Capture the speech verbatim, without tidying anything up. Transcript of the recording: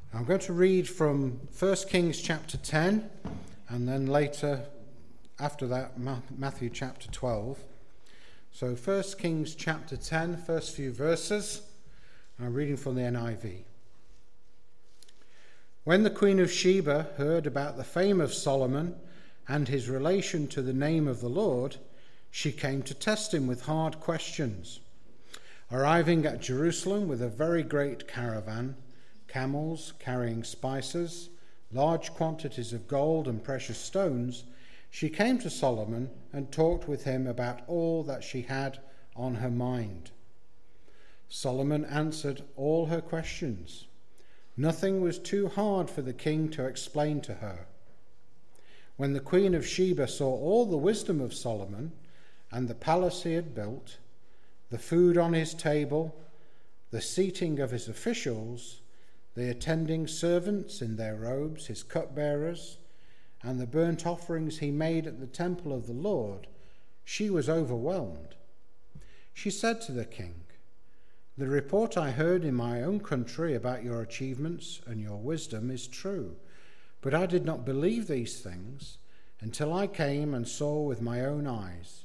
I'm going to read from First Kings chapter ten, and then later, after that, Matthew chapter twelve. So First Kings chapter ten, first few verses. I'm reading from the N I V. When the Queen of Sheba heard about the fame of Solomon and his relation to the name of the Lord, she came to test him with hard questions. Arriving at Jerusalem with a very great caravan, camels carrying spices, large quantities of gold and precious stones, she came to Solomon and talked with him about all that she had on her mind. Solomon answered all her questions. Nothing was too hard for the king to explain to her. When the Queen of Sheba saw all the wisdom of Solomon and the palace he had built, the food on his table, the seating of his officials, the attending servants in their robes, his cupbearers, and the burnt offerings he made at the temple of the Lord, she was overwhelmed. She said to the king, "The report I heard in my own country about your achievements and your wisdom is true, but I did not believe these things until I came and saw with my own eyes.